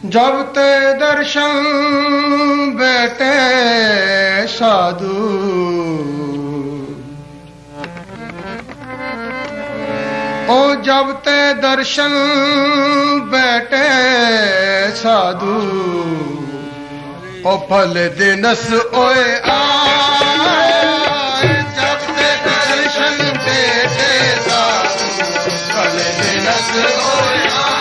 जब ते दर्शन बेटे साधु ओ जब ते दर्शन बेटे साधु ओ फल दिनस ओए आए जब ते दर्शन बेटे साधु फल दिनस ओए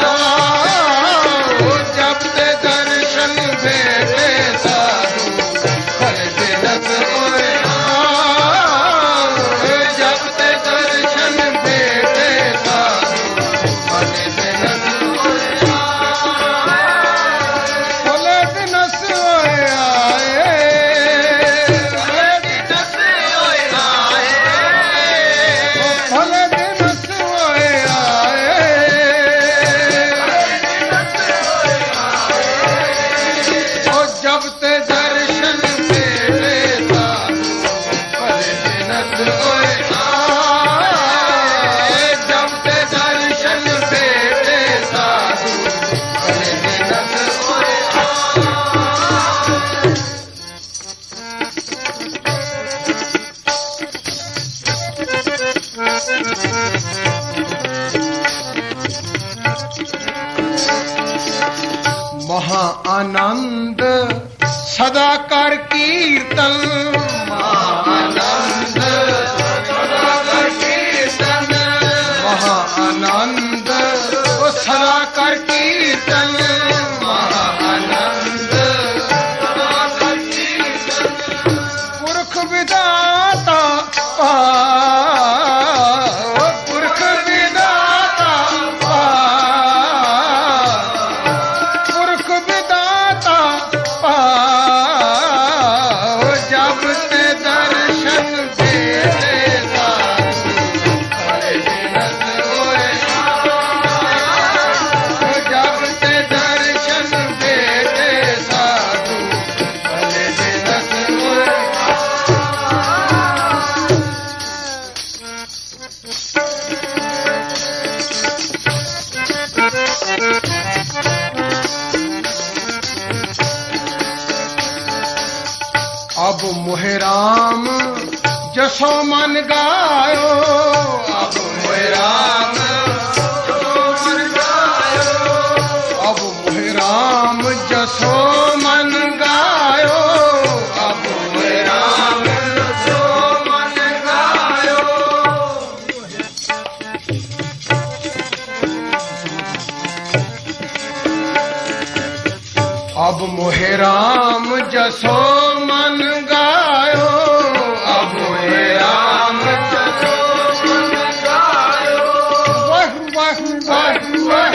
आए जब ते दर्शन बेटे साधु फल दिनस ओए आए जब ते दर्शन बेटे महा आनंद सदा कर कीर्तन महा आनंद सदा कर कीर्तन महा आनंद सदा कर कीर्तन महा आनंद सदा कर कीर्तन पुरख विधाता पुरख विधाता पुरख विधाता जब ते दर्शन देते जब ते दर्शन देते साधु भले दिनस अब मोहे राम जसो मन गायो अब मोहे राम जसो मन गायो अब मोहे राम जसो मन गायो अब मोहे राम जसो मन गायो अब मोहे राम जसो मन गायो अब मोहे राम जसो मन गायो वाह वाह वाह वाह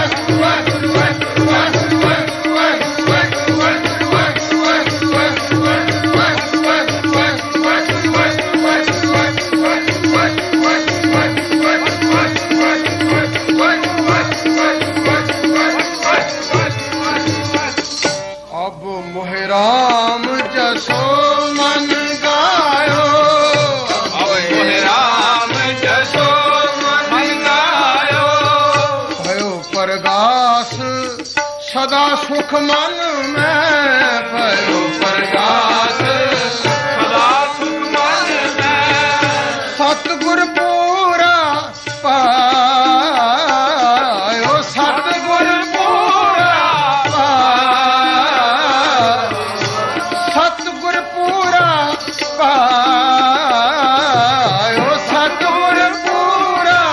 अब मोहे राम जसो मन गायो अब मोहे राम जसो मन गायो भयो प्रगास सदा सुख मन में भयो प्रगास सदा सुख मन में सतगुर पूरा पायो सतगुर पूरा सतगुर पूरा पायो सतगुर पूरा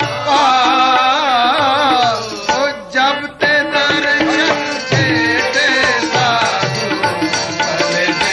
पायो जब ते दर्शन देते साधु भले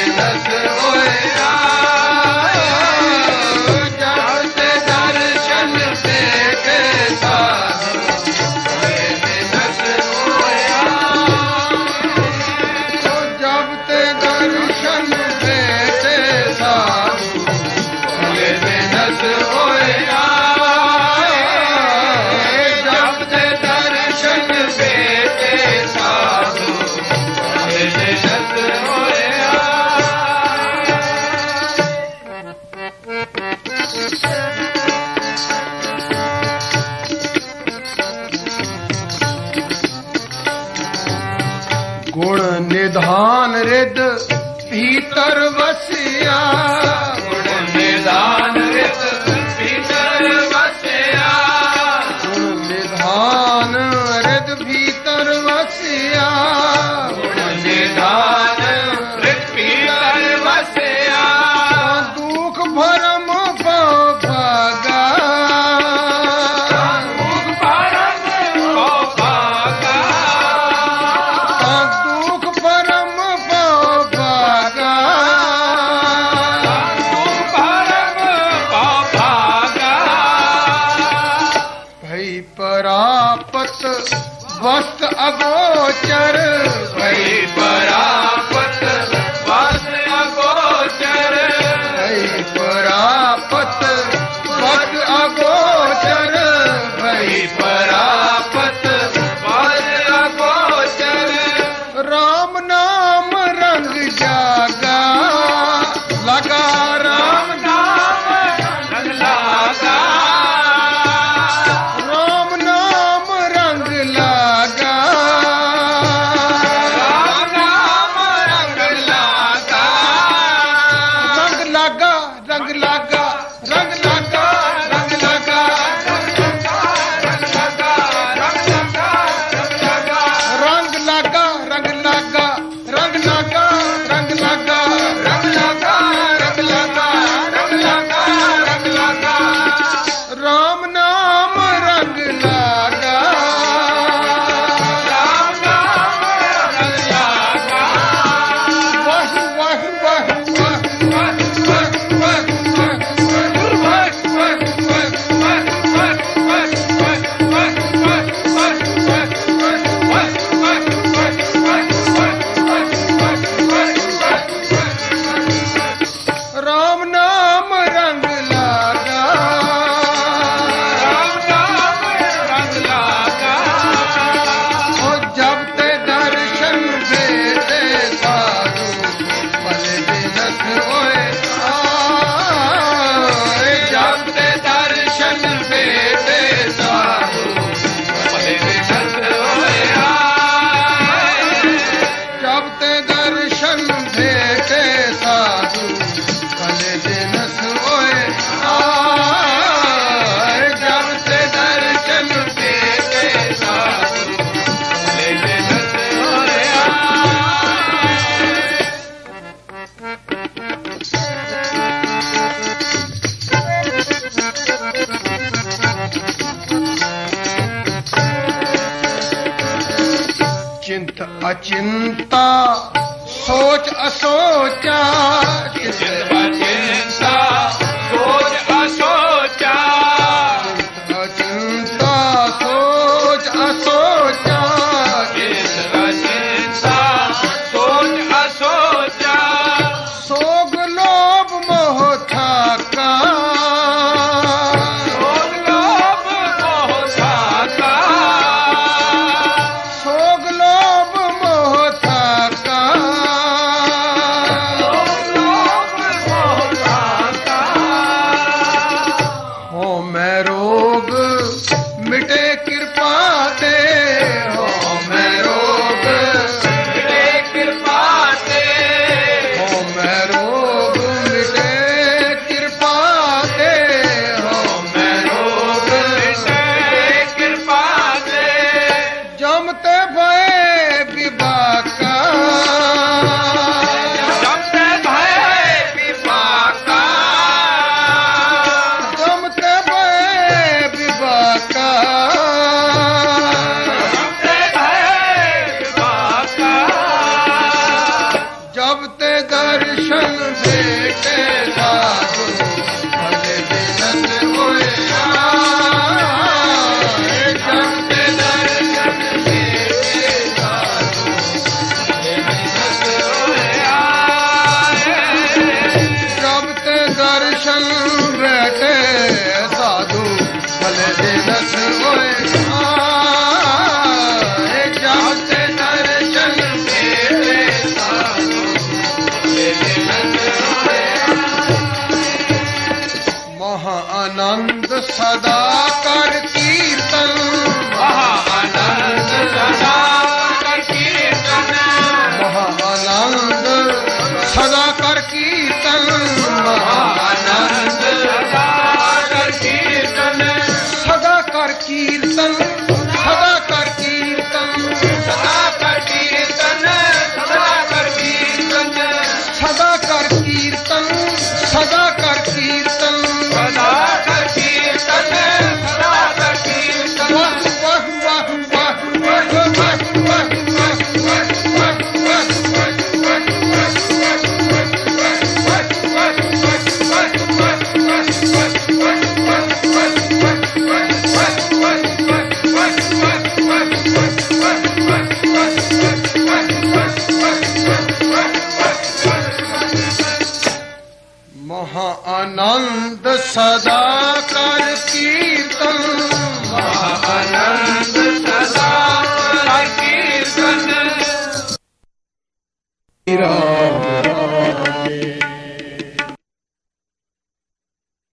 गुण निधान रिद भीतर वसिया, गुण निधान रिद भीतर वसिया, गुण निधान रिद भीतर वसिया, गुण निधान रिद भीतर वसिया, दुख भरम भागा, दुख भरम भागा, दुख भरम भागा, दुख भरम भागा, भई परापत वस्त अगोचर, भई परापत वस्त अगोचर, भई परापत वस्त अगोचर, भई परापत वस्त अगोचर, राम नाम रंग जागा, लगा राम नाम रंग लागा, राम नाम रंग लगा, राम नाम रंग लागा, रंग लगा, रंग लगा, रंग लगा, रंग लगा, रंग लगा, रंग लगा, रंग लगा, रंग लगा, रंग लगा, रंग लगा, रंग लगा, रंग लगा, रंग लगा, रंग लगा, रंग लगा, राम नाम रंग लगा, राम नाम रंग लागा, वाह वाह वाह वाह राम नाम रंग लगा, राम नाम रंग लागा, और जब ते दर्शन देते साधु भले दिनस होए आए, जब ते दर्शन देते साधु भले दिनस होए आए, जब ते दर्शन देते साधु भले दिनस होए आए, जब ते दर्शन देते साधु भले दिनस होए आए, चिंत अचिंता सोच असोचा, चिंत चिंता सोच असोचा, अचिंता सोच असोचा, चिंता सोच असोचा, सोग लोभ मोह थाका, सोग लोभ मोह थाका, सोग लोभ मोह थाका, सोग लोभ मोह थाका, कीर्तन सदा कर कीर्तन सदा कर कीर्तन सदा कर कीर्तन सदा कर कीर्तन सदा कर कीर्तन सदा कर कीर्तन सदा कर कीर्तन वाह वाह वाह वाह वाह वाह वाह महा आनंद सदा कर कीर्तन आनंद सदा कर कीर्तन रा